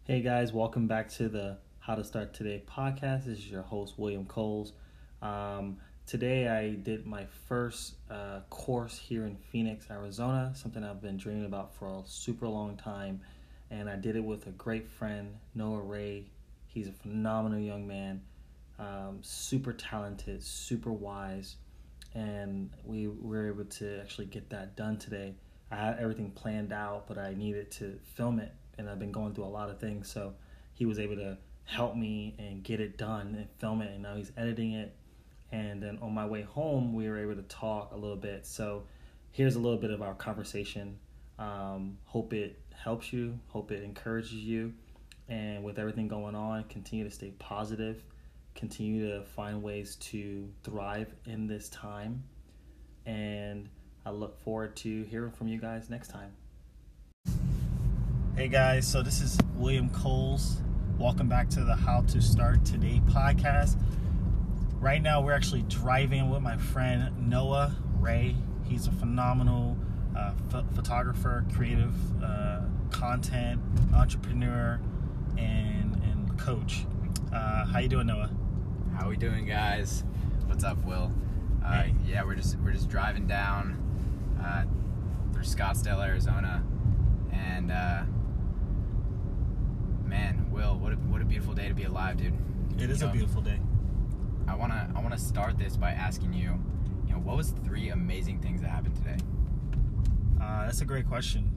Hey guys, welcome back to the How to Start Today podcast. This is your host, William Coles. Today I did my first course here in Phoenix, Arizona, something I've been dreaming about for a super long time. And I did it with a great friend, Noah Ray. He's a phenomenal young man, super talented, super wise. And we were able to actually get that done today. I had everything planned out, but I needed to film it, and I've been going through a lot of things, so he was able to help me and get it done and film it, and now he's editing it. And then on my way home, we were able to talk a little bit. So here's a little bit of our conversation. Hope it helps you, hope it encourages you, and with everything going on, continue to stay positive, continue to find ways to thrive in this time, and I look forward to hearing from you guys next time. Hey guys, so this is William Coles. Welcome back to the How to Start Today podcast. Right now we're actually driving with my friend Noah Ray. He's a phenomenal photographer, creative content entrepreneur, and coach. How you doing, Noah? How we doing, guys? What's up, Will? Hey. Yeah, we're just driving down through Scottsdale, Arizona, and man, Will, what a beautiful day to be alive, dude. It is a beautiful day. I wanna start this by asking you, what was 3 amazing things that happened today? That's a great question.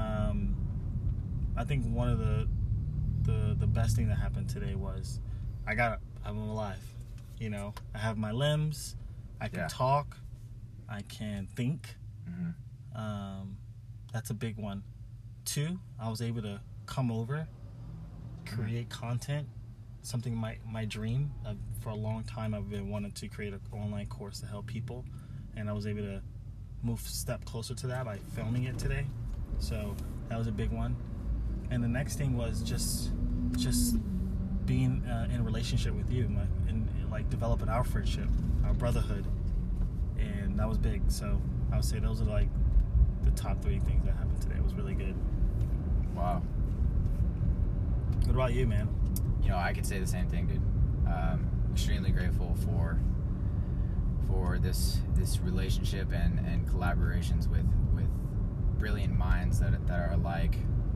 I think one of the best thing that happened today was I'm alive. I have my limbs. I can talk. I can think. Mm-hmm. That's a big one. 2, I was able to come over, create content, something my dream. For a long time I've been wanting to create an online course to help people, and I was able to move a step closer to that by filming it today. So that was a big one. And the next thing was just being in a relationship with you, and developing our friendship, our brotherhood, and that was big. So I would say those are the top 3 things that happened today. It was really good. Wow. What about you, man? I could say the same thing, dude. Extremely grateful for this relationship and collaborations with brilliant minds that are alike.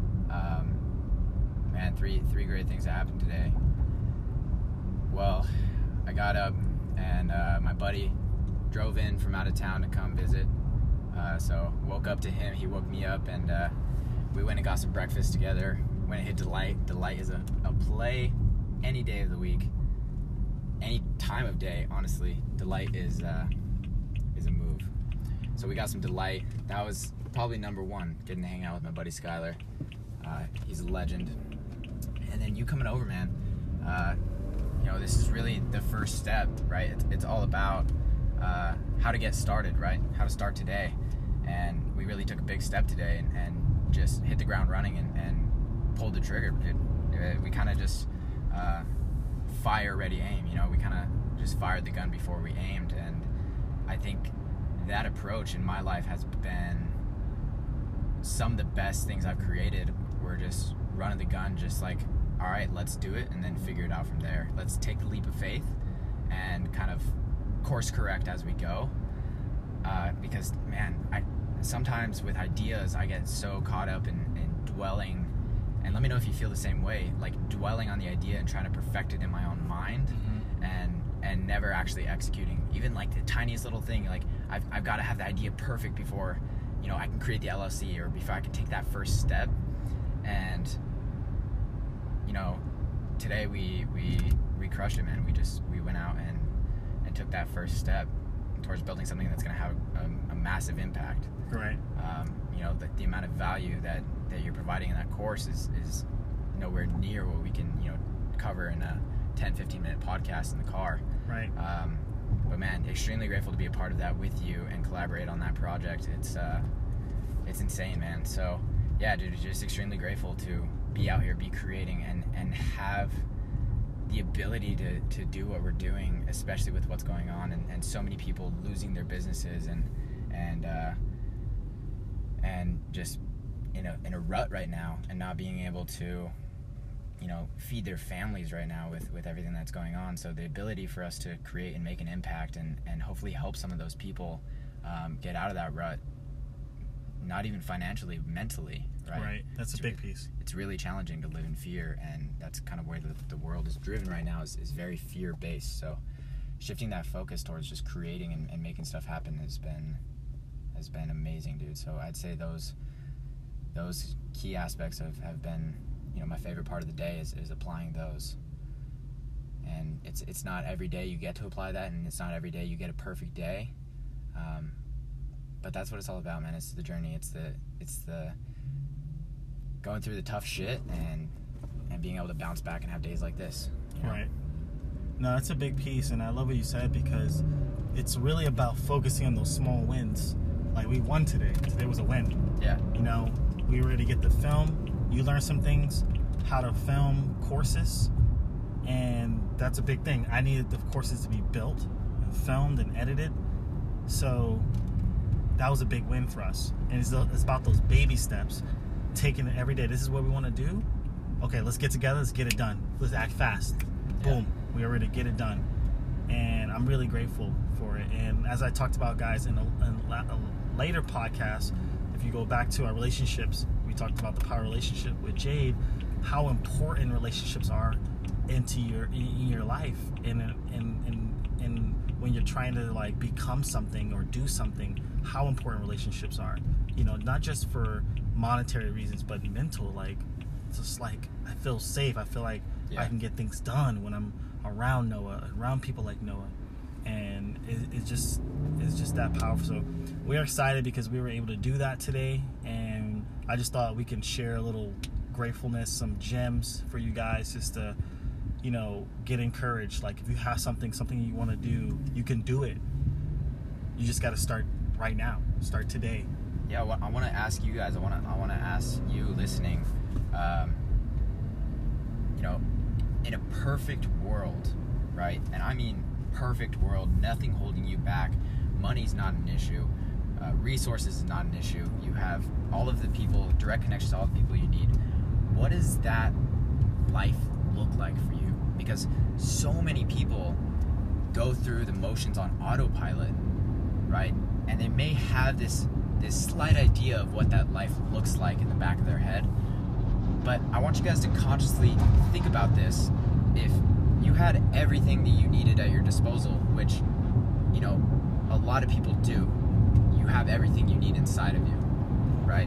Man, three great things that happened today. Well, I got up and my buddy drove in from out of town to come visit. So woke up to him, he woke me up, and we went and got some breakfast together. Went and hit Delight. Delight is a play any day of the week, any time of day, honestly. Delight is a move. So we got some Delight. That was probably number 1, getting to hang out with my buddy Skyler. He's a legend. And then you coming over, man. This is really the first step, right? It's all about how to get started, right? How to start today. And we really took a big step today and just hit the ground running and pulled the trigger, dude. We kind of just fire, ready, aim. We kind of just fired the gun before we aimed. And I think that approach in my life has been some of the best things I've created. We're just running the gun, just like, all right, let's do it, and then figure it out from there. Let's take the leap of faith and kind of course correct as we go. Because, man, sometimes with ideas, I get so caught up in dwelling, and let me know if you feel the same way, dwelling on the idea and trying to perfect it in my own mind, and never actually executing. Even the tiniest little thing, I've got to have the idea perfect before, I can create the LLC, or before I can take that first step. And today we crushed it, man. We went out and took that first step towards building something that's going to have a massive impact. Right. The amount of value that you're providing in that course is nowhere near what we can cover in a 10-15 minute podcast in the car. Right. But man, extremely grateful to be a part of that with you and collaborate on that project. It's insane, man. So yeah, dude, just extremely grateful to be out here, be creating, and have the ability to do what we're doing, especially with what's going on, and so many people losing their businesses and just in a rut right now, and not being able to feed their families right now with everything that's going on. So the ability for us to create and make an impact and hopefully help some of those people get out of that rut, not even financially, mentally, right? Right, that's a big piece. It's really challenging to live in fear, and that's kind of where the world is driven right now, is very fear-based. So shifting that focus towards just creating and making stuff happen has been amazing, dude. So I'd say those key aspects have been, my favorite part of the day is applying those. And it's not every day you get to apply that, and it's not every day you get a perfect day. But that's what it's all about, man. It's the journey. It's the going through the tough shit and being able to bounce back and have days like this. Right. No, that's a big piece, and I love what you said, because it's really about focusing on those small wins. Like, we won today. Today was a win. Yeah. We were able to get the film. You learned some things, how to film courses, and that's a big thing. I needed the courses to be built and filmed and edited, so that was a big win for us. And it's about those baby steps, taking it every day. This is what we want to do. Okay, let's get together. Let's get it done. Let's act fast. Boom. We are ready to get it done. And I'm really grateful for it. And as I talked about, guys, in a later podcast, if you go back to our relationships, we talked about the power relationship with Jade, how important relationships are in your life, and when you're trying to like become something or do something, how important relationships are. Not just for monetary reasons, but mental. Like, it's just like I feel safe. I feel like I can get things done when I'm around Noah, around people like Noah, and it's just that powerful. So we're excited because we were able to do that today, and I just thought we can share a little gratefulness, some gems for you guys, just to get encouraged. Like, if you have something you want to do, you can do it. You just got to start right now. Start today. Yeah, I want to ask you guys. I want to ask you listening. In a perfect world, right? And I mean perfect world, nothing holding you back. Money's not an issue. Resources is not an issue. You have all of the people, direct connections to all the people you need. What does that life look like for you? Because so many people go through the motions on autopilot, right? And they may have this slight idea of what that life looks like in the back of their head. But I want you guys to consciously think about this. If you had everything that you needed at your disposal, which, a lot of people do, you have everything you need inside of you, right?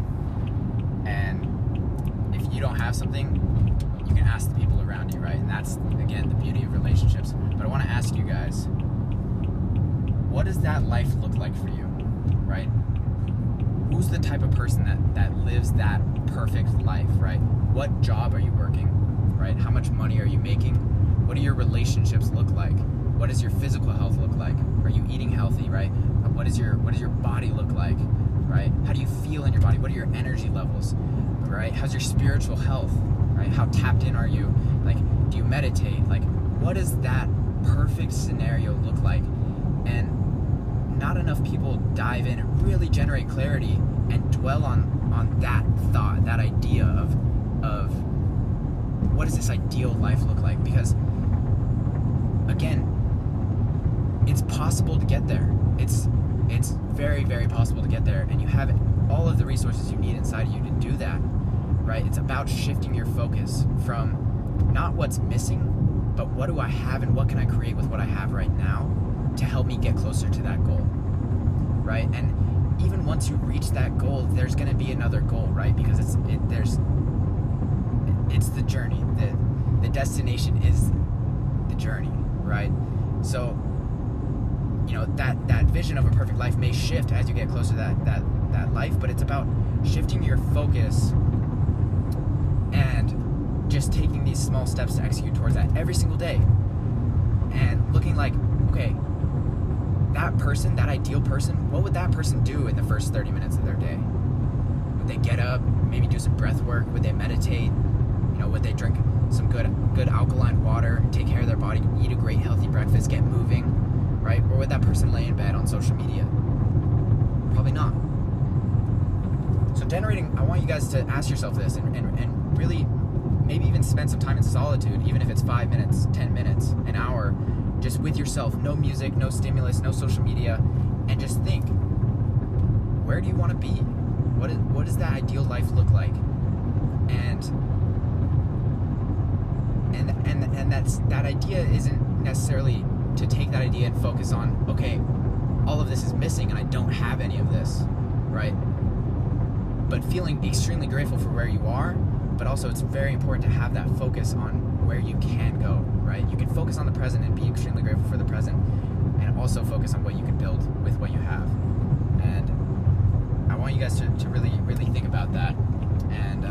And if you don't have something, you can ask the people around you, right? And that's, again, the beauty of relationships. But I want to ask you guys, what does that life look like for you, right? Who's the type of person that lives that perfect life, right? What job are you working, right? How much money are you making? What do your relationships look like? What does your physical health look like? Are you eating healthy, right? What does your body look like, right? How do you feel in your body? What are your energy levels, right? How's your spiritual health, right? How tapped in are you? Like, do you meditate? Like, what does that perfect scenario look like? And not enough people dive in and really generate clarity and dwell on that thought, that idea of what does this ideal life look like? Because, again, it's possible to get there. It's very, very possible to get there, and you have all of the resources you need inside of you to do that, right? It's about shifting your focus from not what's missing, but what do I have and what can I create with what I have right now to help me get closer to that goal, right? And even once you reach that goal, there's going to be another goal, right? Because it's the journey. The destination is the journey, right? So, that vision of a perfect life may shift as you get closer to that life, but it's about shifting your focus and just taking these small steps to execute towards that every single day, and looking like, okay, that person, that ideal person, what would that person do in the first 30 minutes of their day? Would they get up, maybe do some breath work? Would they meditate? Would they drink some good alkaline water, take care of their body, eat a great healthy breakfast, get moving, right? Or would that person lay in bed on social media? Probably not. So I want you guys to ask yourself this and really maybe even spend some time in solitude, even if it's 5 minutes, 10 minutes, an hour, just with yourself. No music, no stimulus, no social media, and just think, where do you want to be? What does that ideal life look like? And that idea isn't necessarily to take that idea and focus on, okay, all of this is missing and I don't have any of this, right? But feeling extremely grateful for where you are, but also it's very important to have that focus on where you can go, right? You can focus on the present and be extremely grateful for the present, and also focus on what you can build with what you have. And I want you guys to really, really think about that. And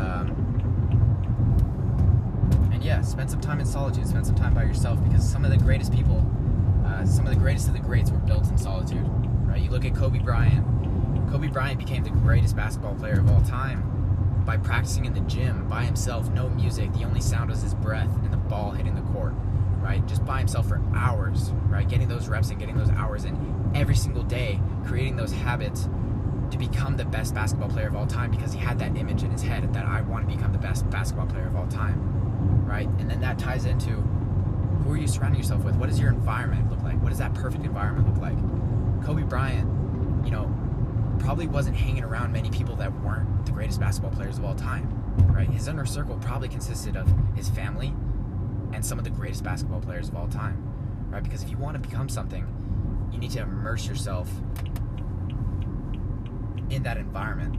yeah, spend some time in solitude, spend some time by yourself, because some of the greatest people, some of the greatest of the greats were built in solitude, right? You look at Kobe Bryant. Kobe Bryant became the greatest basketball player of all time by practicing in the gym by himself, no music, the only sound was his breath and the ball hitting the court, right? Just by himself for hours, right? Getting those reps and getting those hours in every single day, creating those habits to become the best basketball player of all time, because he had that image in his head that I want to become the best basketball player of all time, right? And then that ties into, who are you surrounding yourself with? What does your environment look like? What does that perfect environment look like? Kobe Bryant, probably wasn't hanging around many people that weren't the greatest basketball players of all time, right? His inner circle probably consisted of his family and some of the greatest basketball players of all time, right? Because if you want to become something, you need to immerse yourself in that environment.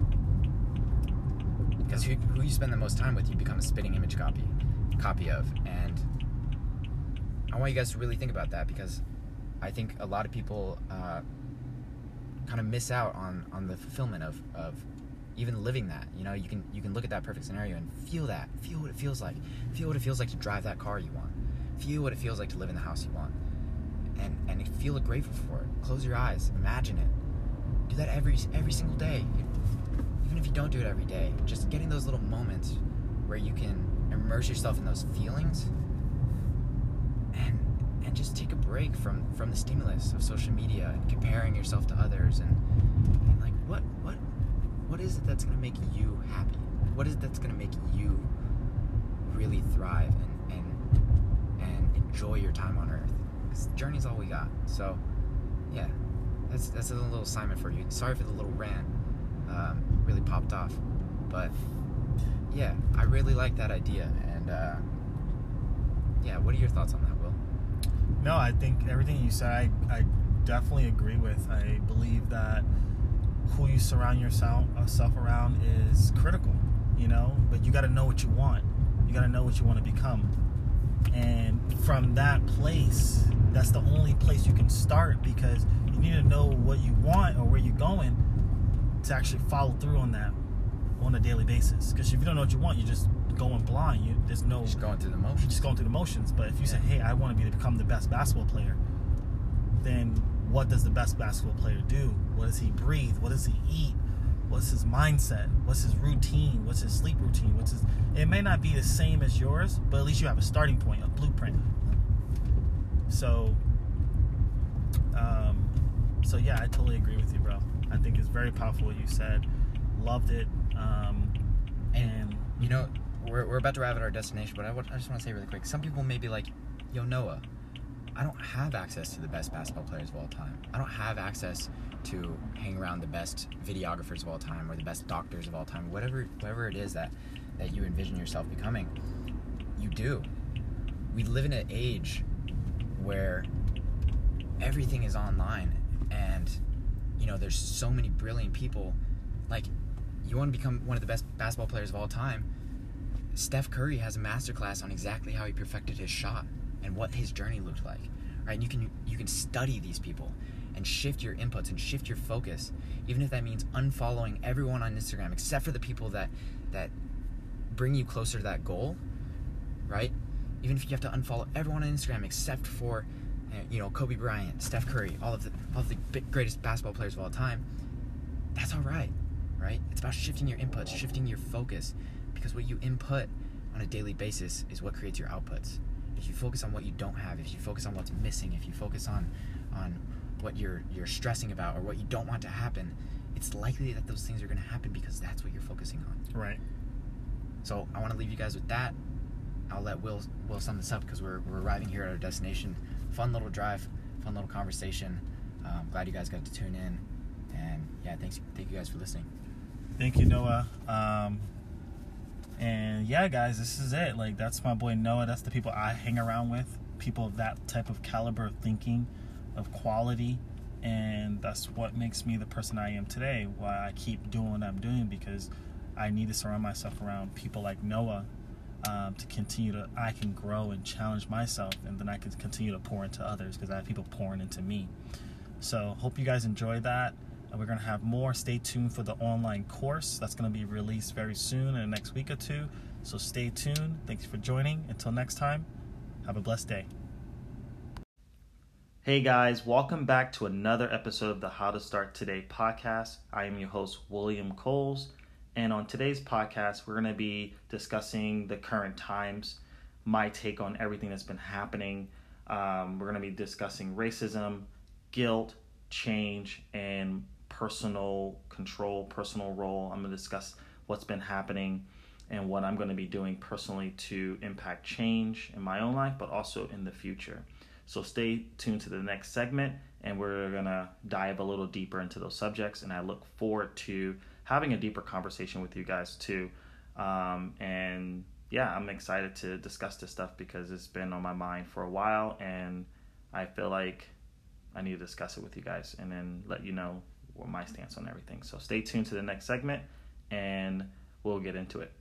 Because who you spend the most time with, you become a spitting image copy of. And I want you guys to really think about that, because I think a lot of people kind of miss out on the fulfillment of even living that. You can look at that perfect scenario and feel what it feels like. Feel what it feels like to drive that car you want. Feel what it feels like to live in the house you want. And feel grateful for it. Close your eyes. Imagine it. Do that every single day. Even if you don't do it every day, just getting those little moments where you can immerse yourself in those feelings and just take a break from the stimulus of social media and comparing yourself to others and like what is it that's going to make you happy? What is it that's going to make you really thrive and enjoy your time on earth? Because the journey's all we got. So yeah, that's a little assignment for you. Sorry for the little rant, really popped off, but yeah, I really like that idea. And yeah, what are your thoughts on that, Will? No, I think everything you said, I definitely agree with. I believe that who you surround yourself around is critical, but you got to know what you want. You got to know what you want to become. And from that place, that's the only place you can start, because you need to know what you want or where you're going to actually follow through on that on a daily basis. Because if you don't know what you want, you're just going blind. There's no... Just going through the motions. Just going through the motions. But if you say, hey, I want to become the best basketball player, then what does the best basketball player do? What does he breathe? What does he eat? What's his mindset? What's his routine? What's his sleep routine? It may not be the same as yours, but at least you have a starting point, a blueprint. So yeah, I totally agree with you, bro. I think it's very powerful what you said. Loved it. And we're about to arrive at our destination, but I just want to say really quick. Some people may be like, yo, Noah, I don't have access to the best basketball players of all time. I don't have access to hang around the best videographers of all time or the best doctors of all time. Whatever it is that you envision yourself becoming, you do. We live in an age where everything is online, and there's so many brilliant people. Like, you want to become one of the best basketball players of all time, Steph Curry has a masterclass on exactly how he perfected his shot and what his journey looked like, right? And you can study these people and shift your inputs and shift your focus, even if that means unfollowing everyone on Instagram except for the people that bring you closer to that goal, right? Even if you have to unfollow everyone on Instagram except for Kobe Bryant, Steph Curry, all of the greatest basketball players of all time, that's all right? It's about shifting your inputs, shifting your focus, because what you input on a daily basis is what creates your outputs. If you focus on what you don't have, if you focus on what's missing, if you focus on what you're stressing about or what you don't want to happen, it's likely that those things are going to happen because that's what you're focusing on. Right. So I want to leave you guys with that. I'll let Will sum this up because we're arriving here at our destination. Fun little drive, fun little conversation. Glad you guys got to tune in, and yeah, thank you guys for listening. Thank you, Noah. And yeah, guys, this is it. Like, that's my boy Noah. That's the people I hang around with. People of that type of caliber of thinking, of quality, and that's what makes me the person I am today. Why I keep doing what I'm doing, because I need to surround myself around people like Noah to I can grow and challenge myself, and then I can continue to pour into others because I have people pouring into me. So hope you guys enjoy that. We're going to have more. Stay tuned for the online course. That's going to be released very soon in the next week or two. So stay tuned. Thanks for joining. Until next time, have a blessed day. Hey guys, welcome back to another episode of the How to Start Today podcast. I am your host, William Coles. And on today's podcast, we're going to be discussing the current times, my take on everything that's been happening. We're going to be discussing racism, guilt, change, and personal control, personal role. I'm going to discuss what's been happening and what I'm going to be doing personally to impact change in my own life, but also in the future. So stay tuned to the next segment, and we're going to dive a little deeper into those subjects, and I look forward to having a deeper conversation with you guys too. And yeah, I'm excited to discuss this stuff because it's been on my mind for a while, and I feel like I need to discuss it with you guys and then let you know what my stance on everything. So stay tuned to the next segment, and we'll get into it.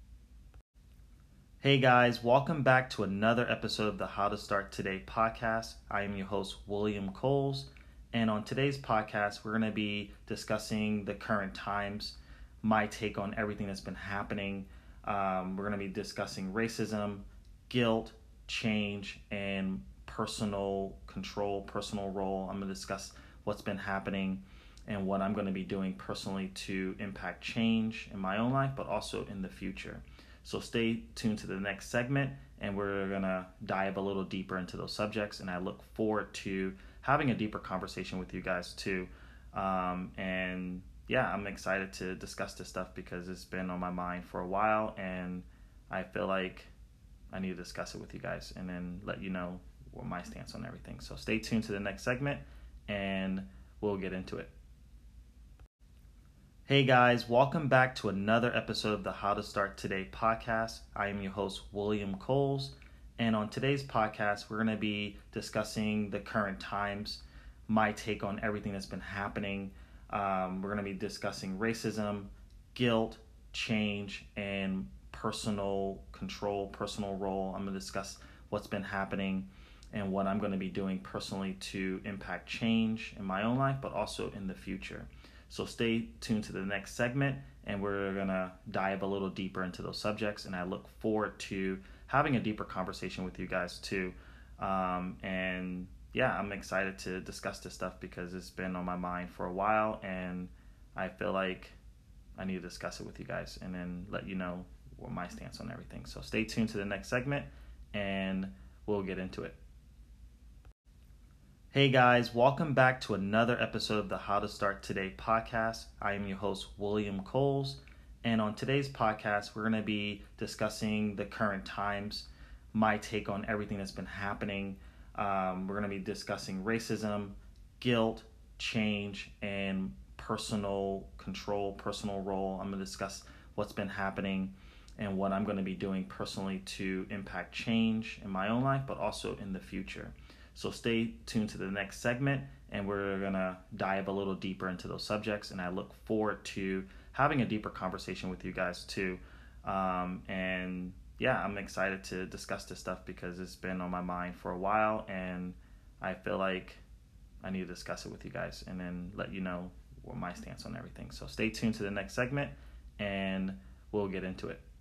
Hey guys, welcome back to another episode of the How to Start Today podcast. I am your host, William Coles. And on today's podcast, we're going to be discussing the current times, my take on everything that's been happening. We're going to be discussing racism, guilt, change, and personal control, personal role. I'm going to discuss what's been happening and what I'm going to be doing personally to impact change in my own life, but also in the future. So stay tuned to the next segment, and we're going to dive a little deeper into those subjects, and I look forward to having a deeper conversation with you guys too. And yeah, I'm excited to discuss this stuff because it's been on my mind for a while, and I feel like I need to discuss it with you guys and then let you know what my stance on everything. So stay tuned to the next segment, and we'll get into it. Hey guys, welcome back to another episode of the How to Start Today podcast. I am your host, William Coles. And on today's podcast, we're going to be discussing the current times, my take on everything that's been happening. We're going to be discussing racism, guilt, change, and personal control, personal role. I'm going to discuss what's been happening and what I'm going to be doing personally to impact change in my own life, but also in the future. So stay tuned to the next segment, and we're going to dive a little deeper into those subjects, and I look forward to having a deeper conversation with you guys too. And yeah, I'm excited to discuss this stuff because it's been on my mind for a while, and I feel like I need to discuss it with you guys and then let you know what my stance on everything. So stay tuned to the next segment, and we'll get into it. Hey guys, welcome back to another episode of the How to Start Today podcast. I am your host, William Coles. And on today's podcast, we're going to be discussing the current times, my take on everything that's been happening. We're going to be discussing racism, guilt, change, and personal control, personal role. I'm going to discuss what's been happening and what I'm going to be doing personally to impact change in my own life, but also in the future. So stay tuned to the next segment, and we're going to dive a little deeper into those subjects, and I look forward to having a deeper conversation with you guys too. And yeah, I'm excited to discuss this stuff because it's been on my mind for a while, and I feel like I need to discuss it with you guys and then let you know what my stance on everything. So stay tuned to the next segment, and we'll get into it.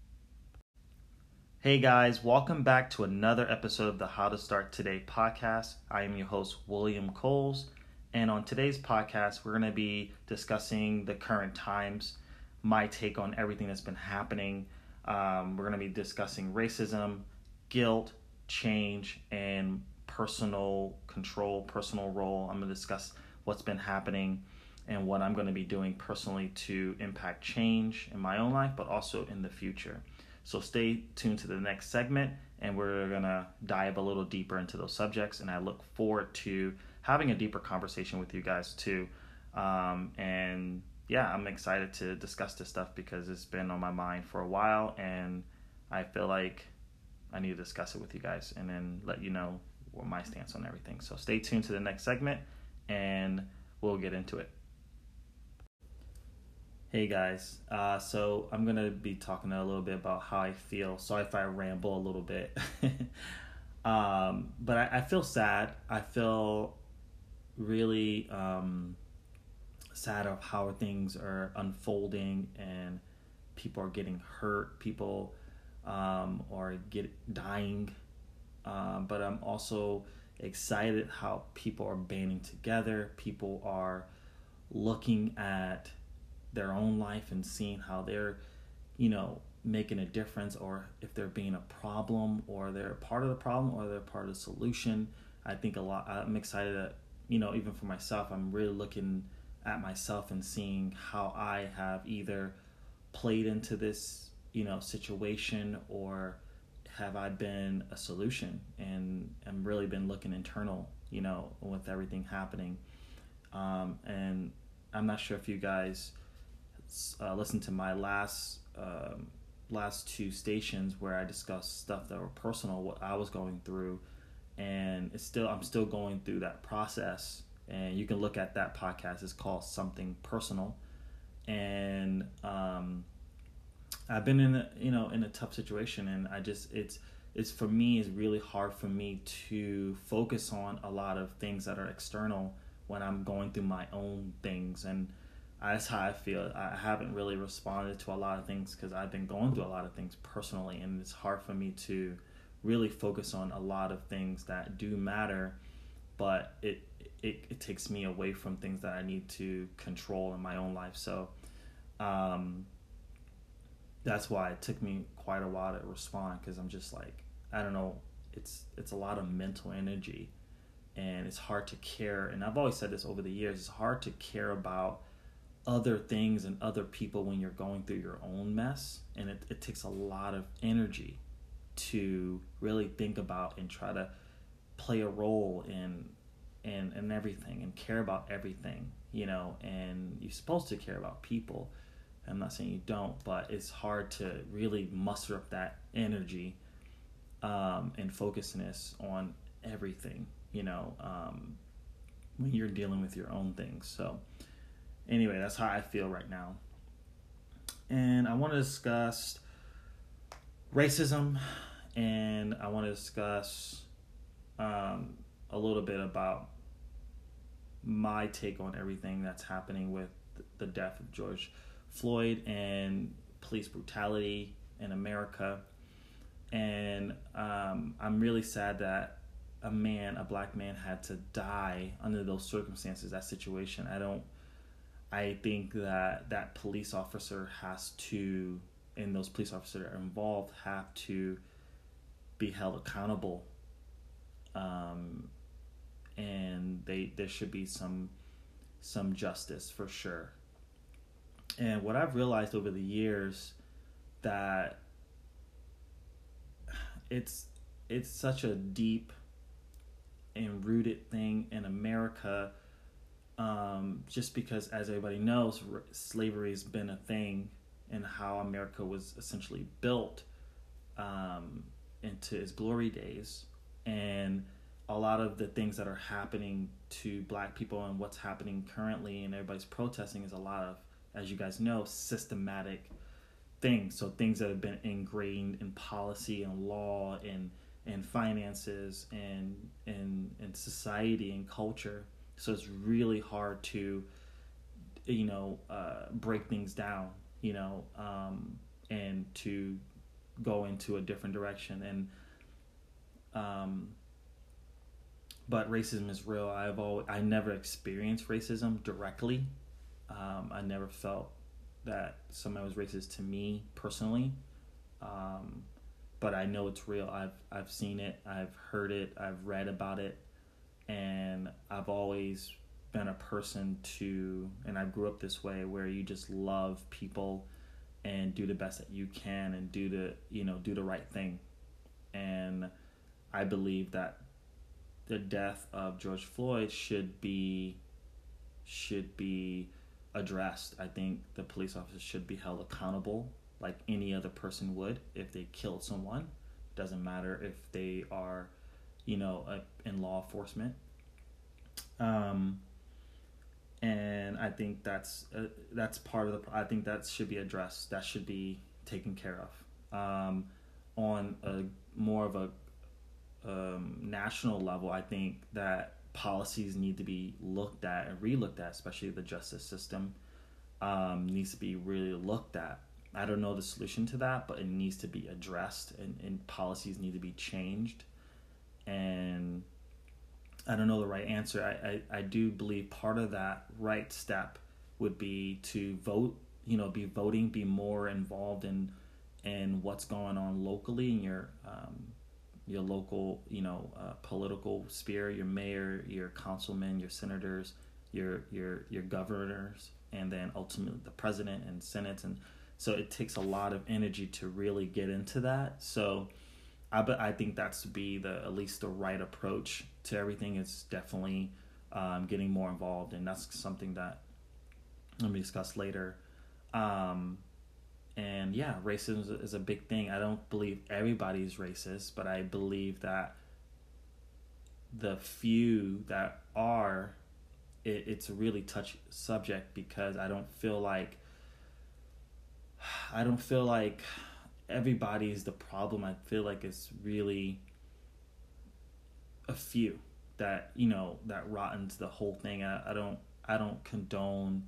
Hey guys, welcome back to another episode of the How to Start Today podcast. I am your host, William Coles. And on today's podcast, we're going to be discussing the current times, my take on everything that's been happening. We're going to be discussing racism, guilt, change, and personal control, personal role. I'm going to discuss what's been happening and what I'm going to be doing personally to impact change in my own life, but also in the future. So stay tuned to the next segment, and we're going to dive a little deeper into those subjects. And I look forward to having a deeper conversation with you guys too. And yeah, I'm excited to discuss this stuff because it's been on my mind for a while, and I feel like I need to discuss it with you guys and then let you know what my stance on everything. So stay tuned to the next segment, and we'll get into it. Hey guys, so I'm going to be talking a little bit about how I feel. Sorry if I ramble a little bit. But I feel sad. I feel really sad of how things are unfolding, and people are getting hurt. People are dying. But I'm also excited how people are banding together. People are looking at their own life and seeing how they're, making a difference, or if they're being a problem, or they're part of the problem, or they're part of the solution. I think I'm excited that, even for myself, I'm really looking at myself and seeing how I have either played into this, situation, or have I been a solution, and I'm really been looking internal, with everything happening. And I'm not sure if you guys listen to my last two stations where I discussed stuff that were personal, what I was going through, and I'm still going through that process. And you can look at that podcast. It's called Something Personal, and I've been in a tough situation, and it's for me, it's really hard for me to focus on a lot of things that are external when I'm going through my own things. And that's how I feel. I haven't really responded to a lot of things because I've been going through a lot of things personally, and it's hard for me to really focus on a lot of things that do matter, but it takes me away from things that I need to control in my own life. So that's why it took me quite a while to respond, because I'm just like, I don't know, it's a lot of mental energy, and it's hard to care. And I've always said this over the years, it's hard to care about other things and other people when you're going through your own mess, and it takes a lot of energy to really think about and try to play a role in everything and care about everything, and you're supposed to care about people. I'm not saying you don't, but it's hard to really muster up that energy and focusedness on everything, when you're dealing with your own things. So anyway, that's how I feel right now. And I want to discuss racism, and I want to discuss a little bit about my take on everything that's happening with the death of George Floyd and police brutality in America. And I'm really sad that a black man had to die under those circumstances, that situation. I think that police officer has to, and those police officers that are involved have to be held accountable. And there should be some justice for sure. And what I've realized over the years, that it's such a deep and rooted thing in America, just because, as everybody knows, slavery has been a thing, and how America was essentially built into its glory days. And a lot of the things that are happening to black people and what's happening currently and everybody's protesting is a lot of, as you guys know, systematic things. So things that have been ingrained in policy and law and finances and society and culture. So it's really hard to, break things down, and to go into a different direction. And but racism is real. I never experienced racism directly. I never felt that somebody was racist to me personally. But I know it's real. I've seen it. I've heard it. I've read about it. And I've always been a person and I grew up this way, where you just love people and do the best that you can and do the right thing. And I believe that the death of George Floyd should be addressed. I think the police officers should be held accountable like any other person would if they killed someone. Doesn't matter if they are, in law enforcement. And I think that's part of I think that should be addressed. That should be taken care of. On a more of a national level, I think that policies need to be looked at and re-looked at, especially the justice system needs to be really looked at. I don't know the solution to that, but it needs to be addressed, and policies need to be changed. And I don't know the right answer. I do believe part of that right step would be to vote, be voting, be more involved in what's going on locally in your local, political sphere, your mayor, your councilmen, your senators, your governors, and then ultimately the president and senate. And so it takes a lot of energy to really get into that. So I think that's to be at least the right approach to everything. Is definitely getting more involved, and that's something that let me discuss later. And yeah, racism is a big thing. I don't believe everybody's racist, but I believe that the few that are, it's a really touchy subject, because I don't feel like everybody's the problem. I feel like it's really a few that that rottens the whole thing. I don't condone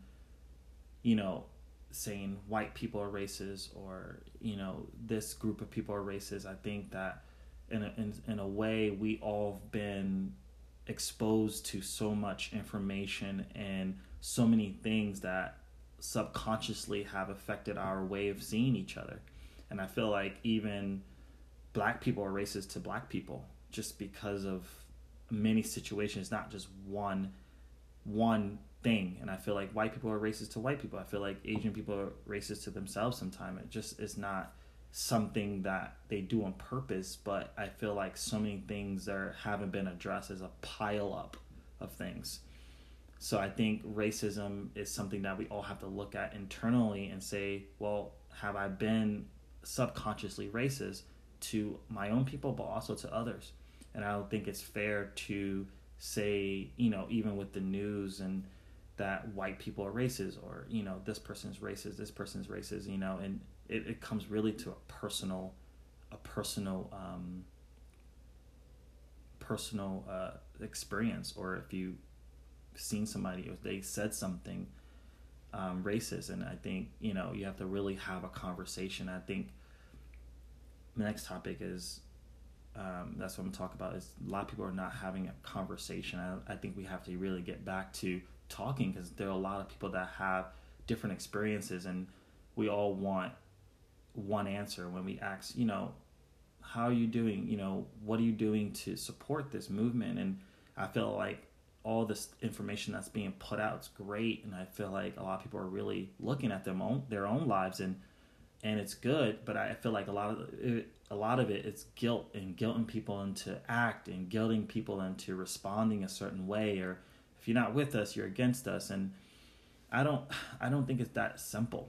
saying white people are racist, or this group of people are racist. I think that in a way we all have been exposed to so much information and so many things that subconsciously have affected our way of seeing each other. And I feel like even black people are racist to black people just because of many situations, not just one thing. And I feel like white people are racist to white people. I feel like Asian people are racist to themselves sometimes. It just is not something that they do on purpose, but I feel like so many things that haven't been addressed as a pile up of things. So I think racism is something that we all have to look at internally and say, well, have I been subconsciously racist to my own people, but also to others? And I don't think it's fair to say, even with the news, and that white people are racist, or this person's racist, and it comes really to a personal experience, or if you've seen somebody or they said something racist. And I think you have to really have a conversation. I think the next topic is that's what I'm talking about, is a lot of people are not having a conversation. I think we have to really get back to talking, because there are a lot of people that have different experiences, and we all want one answer when we ask, how are you doing? What are you doing to support this movement? And I feel like all this information that's being put out is great, and I feel like a lot of people are really looking at their own lives, and it's good. But I feel like a lot of it it's guilt, and guilting people into act, and guilting people into responding a certain way, or if you're not with us, you're against us. And I don't think it's that simple,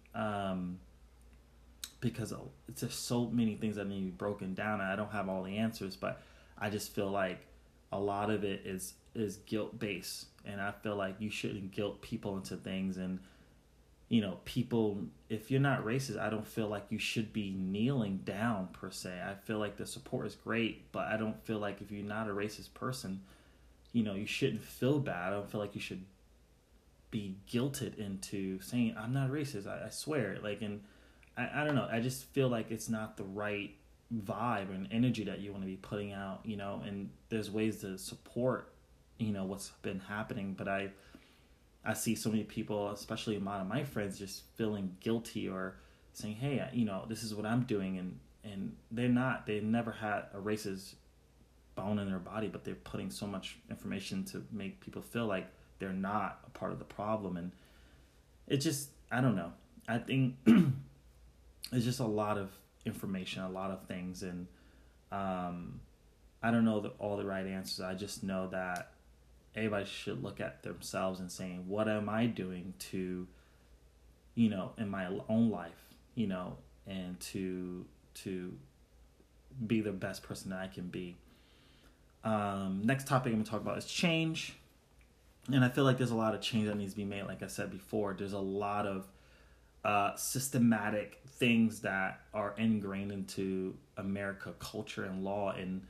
because it's just so many things that need to be broken down, and I don't have all the answers. But I just feel like a lot of it is guilt based, and I feel like you shouldn't guilt people into things. And people, if you're not racist, I don't feel like you should be kneeling down per se. I feel like the support is great, but I don't feel like if you're not a racist person, you shouldn't feel bad. I don't feel like you should be guilted into saying I'm not racist. I swear. And I don't know. I just feel like it's not the right vibe and energy that you want to be putting out. And there's ways to support what's been happening, but I see so many people, especially a lot of my friends, just feeling guilty or saying, hey, this is what I'm doing, and they never had a racist bone in their body, but they're putting so much information to make people feel like they're not a part of the problem. And it just, I don't know. I think it's just a lot of information, a lot of things, and I don't know all the right answers. I just know that everybody should look at themselves and saying, what am I doing to, in my own life, and to be the best person that I can be. Next topic I'm going to talk about is change. And I feel like there's a lot of change that needs to be made. Like I said before, there's a lot of systematic things that are ingrained into America culture and law, and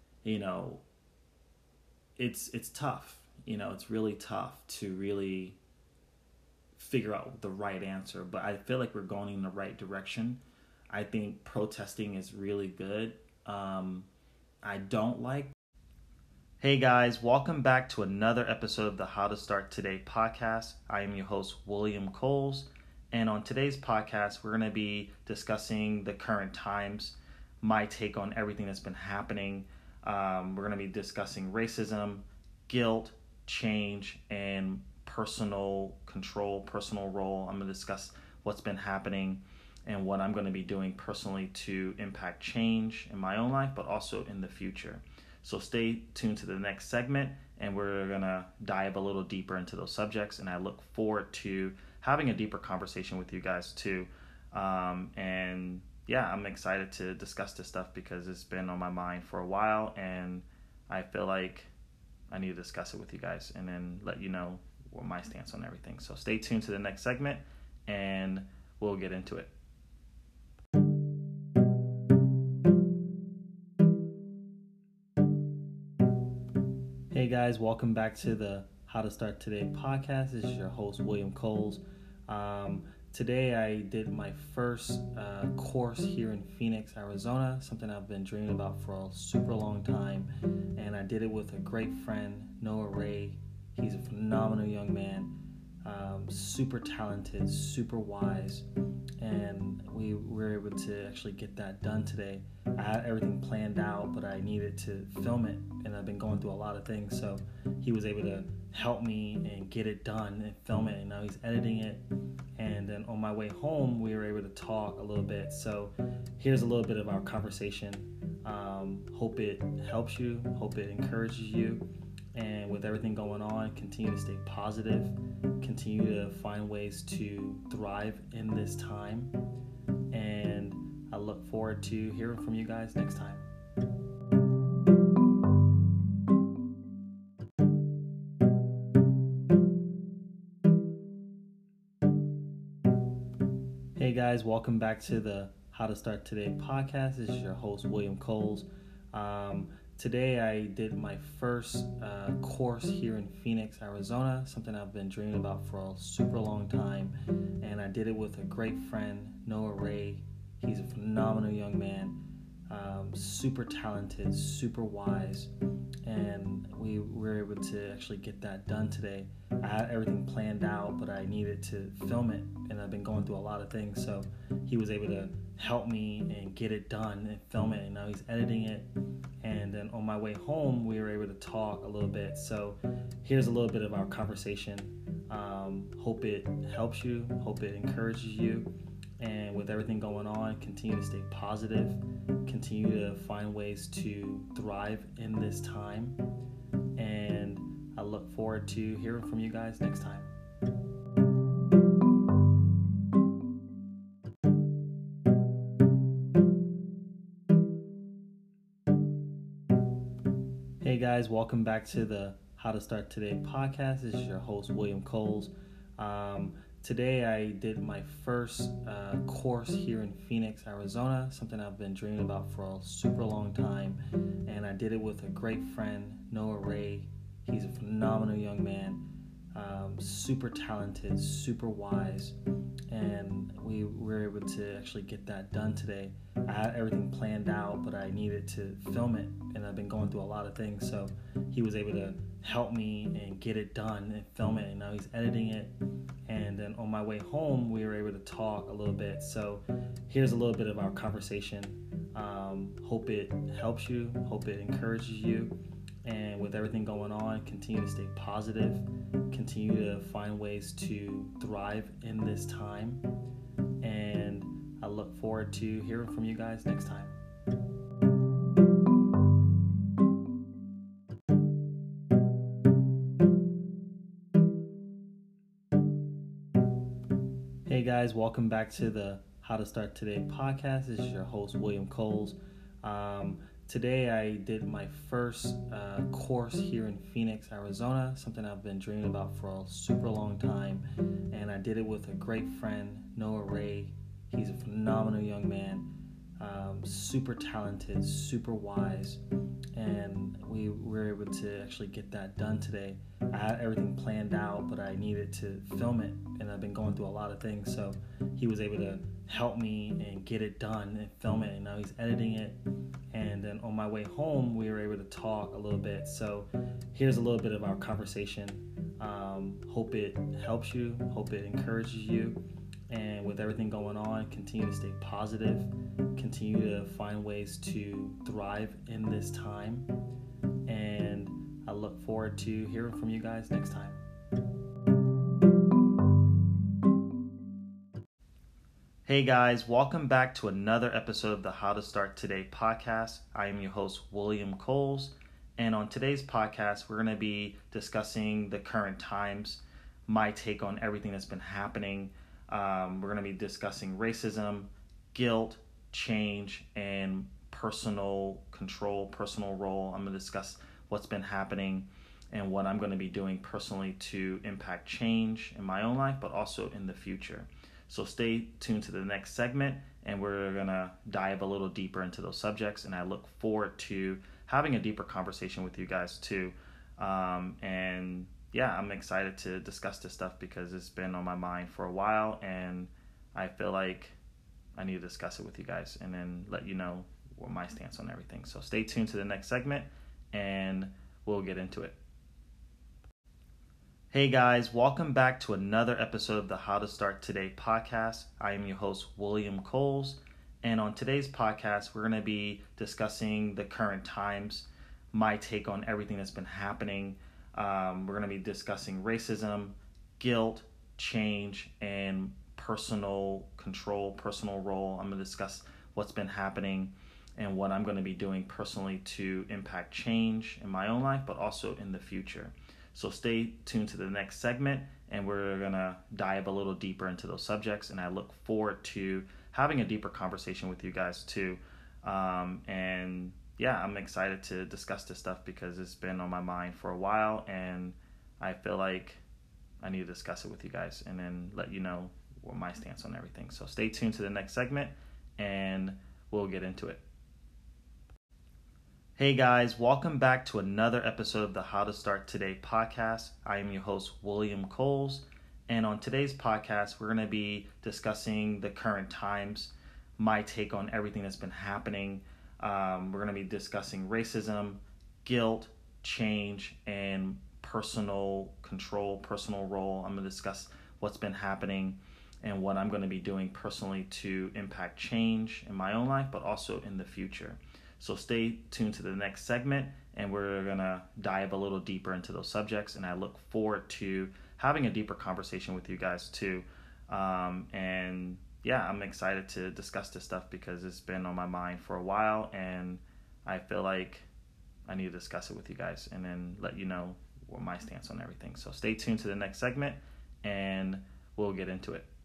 it's tough. It's really tough to really figure out the right answer, but I feel like we're going in the right direction. I think protesting is really good. I don't like. Hey guys, welcome back to another episode of the How to Start Today podcast. I am your host, William Coles. And on today's podcast, we're going to be discussing the current times, my take on everything that's been happening. We're going to be discussing racism, guilt, change, and personal control, personal role. I'm going to discuss what's been happening and what I'm going to be doing personally to impact change in my own life, but also in the future. So stay tuned to the next segment, and we're going to dive a little deeper into those subjects, and I look forward to having a deeper conversation with you guys too. And yeah, I'm excited to discuss this stuff because it's been on my mind for a while, and I feel like I need to discuss it with you guys and then let you know what my stance on everything. So stay tuned to the next segment, and we'll get into it. Hey guys, welcome back to the How to Start Today podcast. This is your host, William Coles. Today I did my first course here in Phoenix, Arizona, something I've been dreaming about for a super long time, and I did it with a great friend, Noah Ray. He's a phenomenal young man, super talented, super wise, and we were able to actually get that done today. I had everything planned out, but I needed to film it, and I've been going through a lot of things, so he was able to help me and get it done and film it, and now he's editing it. And then on my way home, we were able to talk a little bit. So here's a little bit of our conversation. Hope it helps you, hope it encourages you, and with everything going on, continue to stay positive, continue to find ways to thrive in this time, and I look forward to hearing from you guys next time. Hey guys, welcome back to the How to Start Today podcast. This is your host, William Coles. Today I did my first course here in Phoenix, Arizona, something I've been dreaming about for a super long time, and I did it with a great friend, Noah Ray. He's a phenomenal young man, super talented, super wise, and we were able to actually get that done today. I had everything planned out, but I needed to film it, and I've been going through a lot of things, so he was able to help me and get it done and film it, and now he's editing it. And then on my way home, we were able to talk a little bit. So here's a little bit of our conversation. Hope it helps you, hope it encourages you, and with everything going on, continue to stay positive, continue to find ways to thrive in this time, and I look forward to hearing from you guys next time. Hey guys, welcome back to the How to Start Today podcast. This is your host, William Coles. Today I did my first course here in Phoenix, Arizona, something I've been dreaming about for a super long time, and I did it with a great friend, Noah Ray. He's a phenomenal young man, super talented, super wise, and we were able to actually get that done today. I had everything planned out, but I needed to film it, and I've been going through a lot of things, so he was able to help me and get it done and film it, and now he's editing it. And then on my way home, we were able to talk a little bit. So here's a little bit of our conversation. Hope it helps you, hope it encourages you, and with everything going on, continue to stay positive, continue to find ways to thrive in this time, and I look forward to hearing from you guys next time. Hey guys, welcome back to the How to Start Today podcast. This is your host, William Coles. Today I did my first course here in Phoenix, Arizona, something I've been dreaming about for a super long time. And I did it with a great friend, Noah Ray. He's a phenomenal young man, super talented, super wise. And we were able to actually get that done today. I had everything planned out, but I needed to film it, and I've been going through a lot of things, so he was able to help me and get it done and film it, and now he's editing it. And then on my way home, we were able to talk a little bit. So here's a little bit of our conversation. Hope it helps you, hope it encourages you, and with everything going on, continue to stay positive, continue to find ways to thrive in this time, and I look forward to hearing from you guys next time. Hey guys, welcome back to another episode of the How to Start Today podcast. I am your host, William Coles, and on today's podcast, we're going to be discussing the current times, my take on everything that's been happening. We're going to be discussing racism, guilt, change, and personal control, personal role. I'm going to discuss what's been happening and what I'm going to be doing personally to impact change in my own life, but also in the future. So stay tuned to the next segment, and we're going to dive a little deeper into those subjects, and I look forward to having a deeper conversation with you guys too. And yeah, I'm excited to discuss this stuff because it's been on my mind for a while, and I feel like I need to discuss it with you guys and then let you know what my stance on everything. So stay tuned to the next segment, and we'll get into it. Hey guys, welcome back to another episode of the How to Start Today podcast. I am your host, William Coles, and on today's podcast, we're going to be discussing the current times, my take on everything that's been happening. We're going to be discussing racism, guilt, change, and personal control, personal role. I'm going to discuss what's been happening and what I'm going to be doing personally to impact change in my own life, but also in the future. So stay tuned to the next segment, and we're going to dive a little deeper into those subjects, and I look forward to having a deeper conversation with you guys too. And yeah, I'm excited to discuss this stuff because it's been on my mind for a while, and I feel like I need to discuss it with you guys and then let you know what my stance on everything. So stay tuned to the next segment, and we'll get into it. Hey guys, welcome back to another episode of the How to Start Today podcast. I am your host, William Coles, and on today's podcast, we're going to be discussing the current times, my take on everything that's been happening. We're going to be discussing racism, guilt, change, and personal control, personal role. I'm going to discuss what's been happening and what I'm going to be doing personally to impact change in my own life, but also in the future. So stay tuned to the next segment, and we're going to dive a little deeper into those subjects, and I look forward to having a deeper conversation with you guys too. And yeah, I'm excited to discuss this stuff because it's been on my mind for a while, and I feel like I need to discuss it with you guys and then let you know what my stance on everything. So stay tuned to the next segment, and we'll get into it.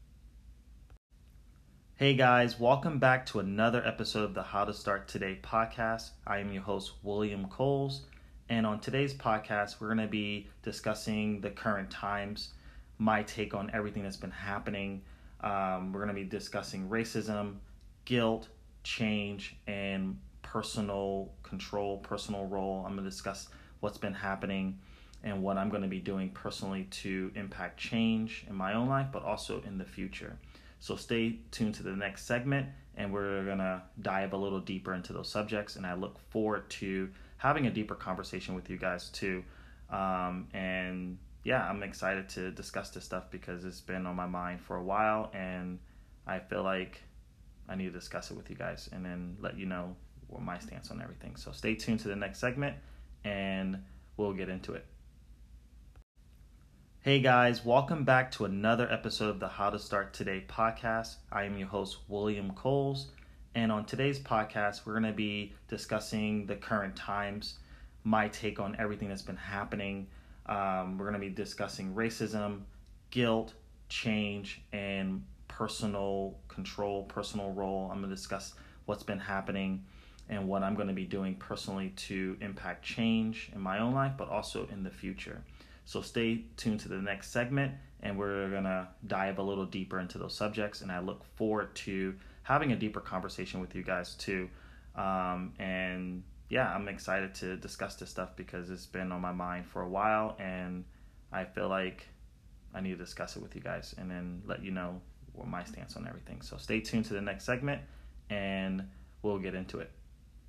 Hey guys, welcome back to another episode of the How to Start Today podcast. I am your host, William Coles, and on today's podcast, we're going to be discussing the current times, my take on everything that's been happening. We're going to be discussing racism, guilt, change, and personal control, personal role. I'm going to discuss what's been happening and what I'm going to be doing personally to impact change in my own life, but also in the future. So stay tuned to the next segment, and we're going to dive a little deeper into those subjects, and I look forward to having a deeper conversation with you guys too. And yeah, I'm excited to discuss this stuff because it's been on my mind for a while, and I feel like I need to discuss it with you guys and then let you know what my stance on everything. So stay tuned to the next segment, and we'll get into it. Hey guys, welcome back to another episode of the How to Start Today podcast. I am your host, William Coles, and on today's podcast, we're going to be discussing the current times, my take on everything that's been happening. We're going to be discussing racism, guilt, change, and personal control, personal role. I'm going to discuss what's been happening and what I'm going to be doing personally to impact change in my own life, but also in the future. So stay tuned to the next segment, and we're going to dive a little deeper into those subjects, and I look forward to having a deeper conversation with you guys too. I'm excited to discuss this stuff because it's been on my mind for a while, and I feel like I need to discuss it with you guys and then let you know what my stance on everything. So stay tuned to the next segment, and we'll get into it.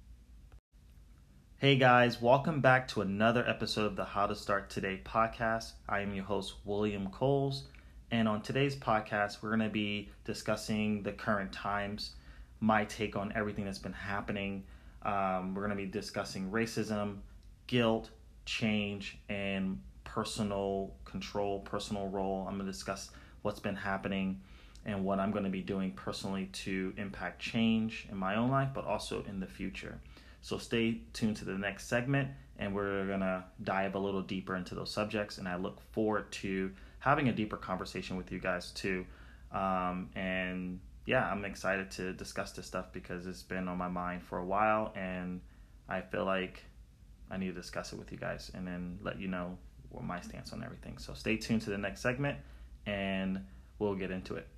Hey guys, welcome back to another episode of the How to Start Today podcast. I am your host, William Coles, and on today's podcast, we're going to be discussing the current times, my take on everything that's been happening. We're going to be discussing racism, guilt, change, and personal control, personal role. I'm going to discuss what's been happening and what I'm going to be doing personally to impact change in my own life, but also in the future. So stay tuned to the next segment, and we're going to dive a little deeper into those subjects, and I look forward to having a deeper conversation with you guys too. I'm excited to discuss this stuff because it's been on my mind for a while, and I feel like I need to discuss it with you guys and then let you know what my stance on everything. So stay tuned to the next segment, and we'll get into it.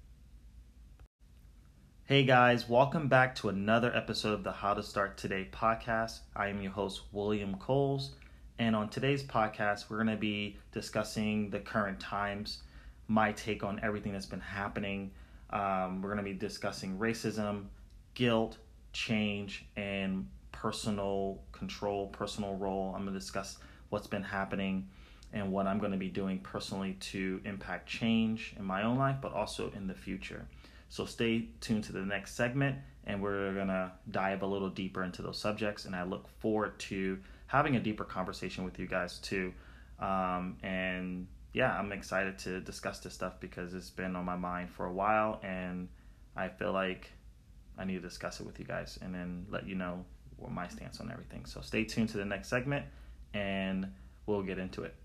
Hey guys, welcome back to another episode of the How to Start Today podcast. I am your host, William Coles, and on today's podcast, we're going to be discussing the current times, my take on everything that's been happening. We're going to be discussing racism, guilt, change, and personal control, personal role. I'm going to discuss what's been happening and what I'm going to be doing personally to impact change in my own life, but also in the future. So stay tuned to the next segment, and we're going to dive a little deeper into those subjects, and I look forward to having a deeper conversation with you guys too. I'm excited to discuss this stuff because it's been on my mind for a while, and I feel like I need to discuss it with you guys and then let you know what my stance on everything. So stay tuned to the next segment, and we'll get into it.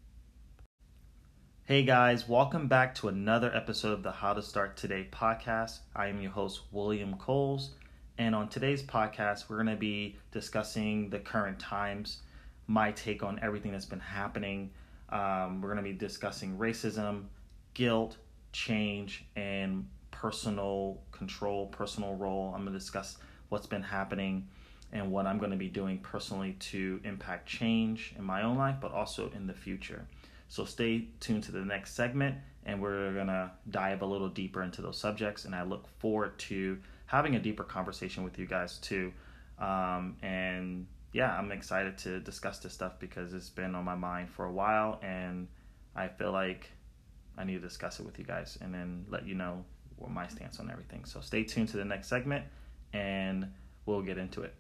Hey guys, welcome back to another episode of the How to Start Today podcast. I am your host, William Coles, and on today's podcast, we're going to be discussing the current times, my take on everything that's been happening. We're going to be discussing racism, guilt, change, and personal control, personal role. I'm going to discuss what's been happening and what I'm going to be doing personally to impact change in my own life, but also in the future. So stay tuned to the next segment, and we're going to dive a little deeper into those subjects, and I look forward to having a deeper conversation with you guys too. I'm excited to discuss this stuff because it's been on my mind for a while, and I feel like I need to discuss it with you guys and then let you know what my stance on everything. So stay tuned to the next segment, and we'll get into it.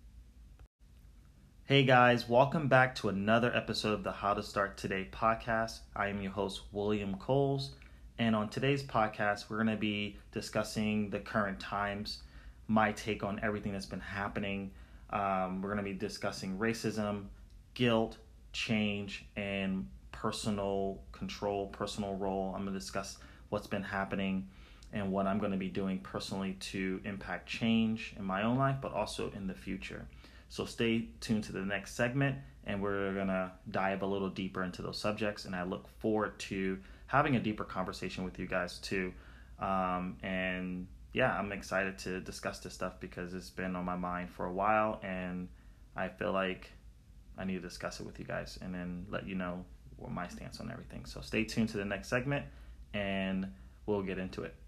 Hey guys, welcome back to another episode of the How to Start Today podcast. I am your host, William Coles, and on today's podcast, we're going to be discussing the current times, my take on everything that's been happening. We're going to be discussing racism, guilt, change, and personal control, personal role. I'm going to discuss what's been happening and what I'm going to be doing personally to impact change in my own life, but also in the future. So stay tuned to the next segment, and we're going to dive a little deeper into those subjects, and I look forward to having a deeper conversation with you guys too. I'm excited to discuss this stuff because it's been on my mind for a while, and I feel like I need to discuss it with you guys and then let you know what my stance on everything. So stay tuned to the next segment, and we'll get into it.